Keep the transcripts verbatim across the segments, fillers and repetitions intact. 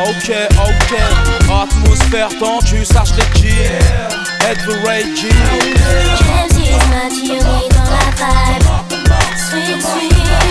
Ok, ok, atmosphère tendue, ça je l'ai dit. Ed the Ray G. James is ma théorie dans la vibe. Sweet, sweet.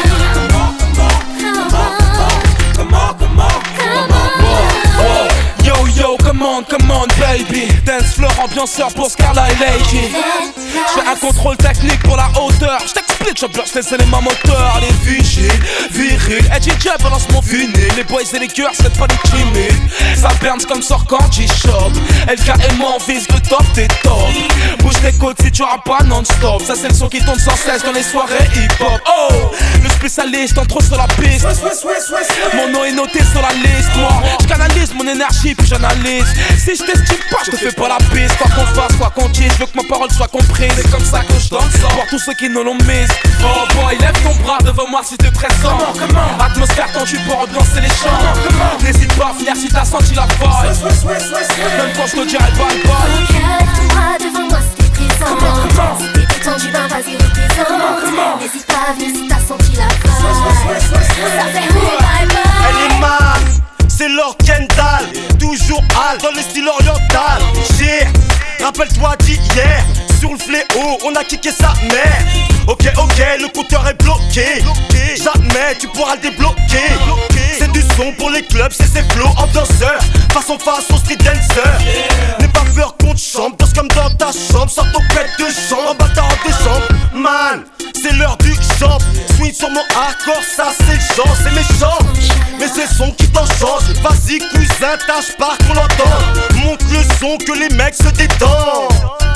Come on, Come on, come on, come on. Whoa, yo, yo, come on, come on, baby. Dance floor, ambianceur pour Scarla et Lady. J'fais un contrôle technique pour la hauteur. J't'explique, je bloque les éléments moteurs. Les vigiles, virils, et D J balance mon vinyle. Les boys et les girls, c'est pas des timides. Ça burns comme sort quand j'y chope. L K et moi on vise le top des top. Bouge tes côtes si tu auras pas non-stop. Ça c'est le son qui tourne sans cesse dans les soirées hip-hop. Oh, le spécialiste entre sur la piste. Mon nom est noté sur la liste. Moi, j'canalise mon énergie puis j'analyse. Si j't'estime pas, j'te fais pas la piste. Quoi qu'on fasse, quoi qu'on dise, je veux que ma parole soit comprise. C'est comme ça que je donne ça pour tous ceux qui nous l'ont mise. Oh boy, lève ton bras devant moi si t'es pressant. Atmosphère tendue pour ambiancer les chants. N'hésite pas à finir si t'as senti la vibe. Même quand je te dirai bye bye. Ok, lève-toi devant moi si t'es présent. Si t'es détendu, ben vas-y représente. N'hésite pas à venir si t'as senti la vibe. Ça fait bye bye. Elle est mal, c'est Lord Kendall. Toujours hal dans le style oriental. J'ai, rappelle-toi d'hier. Sur le fléau, on a kické sa mère. Ok, ok, le compteur est bloqué. Jamais tu pourras le débloquer. C'est du son pour les clubs, c'est ses flots en danseur. Façon façon street dancer. N'aie pas peur qu'on te chante, danse comme dans ta chambre. Sors ton pète de chambre, en bâtard de chambre. Man, c'est l'heure du champ. Swing sur mon hardcore, ça c'est le chant, c'est méchant. Mais c'est son qui t'enchante. Vas-y cousin, tâche pas qu'on l'entende. Monte le son que les mecs se détendent.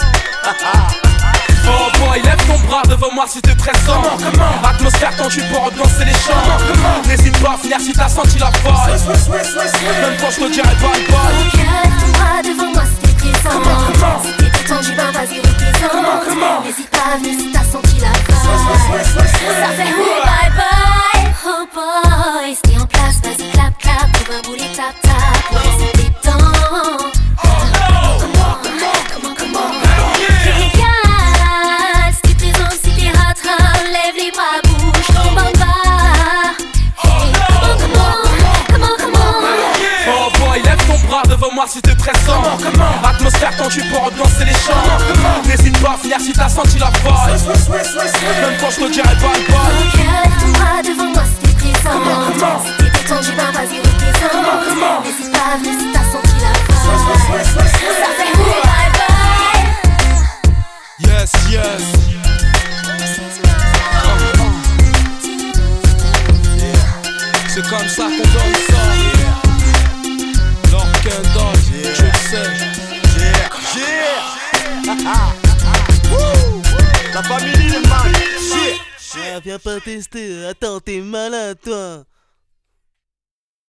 Oh boy, lève ton bras devant moi si t'es pressant. Atmosphère tendue pour ambiancer les chants. N'hésite pas à finir si t'as senti la vibe. Même quand je te dirai bye bye. Ok, lève-toi devant moi si t'es présent. Si t'es détendu, ben vas-y représente. N'hésite pas à venir si t'as senti la vibe. Ça fait bye bye. Oh boy, stay en place, vas-y clap clap. On va bouler tap tap. Ouais, c'est tes temps. Comment, comment, les gars, si t'es présent, si t'es rattrapé, lève les bras, bouge, tombe en bas. Hey, comment, comment, comment, comment. Oh boy, lève ton bras devant moi si t'es pressant. Atmosphère tendue pour ambiancer les chants. N'hésite pas à finir si t'as senti la vibe. Même quand je te dirai bye bye. Ok, lève-toi devant moi si t'es présent. Si t'es détendu, ben vas-y représente. N'hésite pas à venir si t'as senti la vibe. Ça fait bye bye. Yes, yes. C'est comme ça qu'on donne ça. Lord Kendall, je le sais. La famille, les man. Shit. Ah, viens pas tester, attends, t'es malin toi.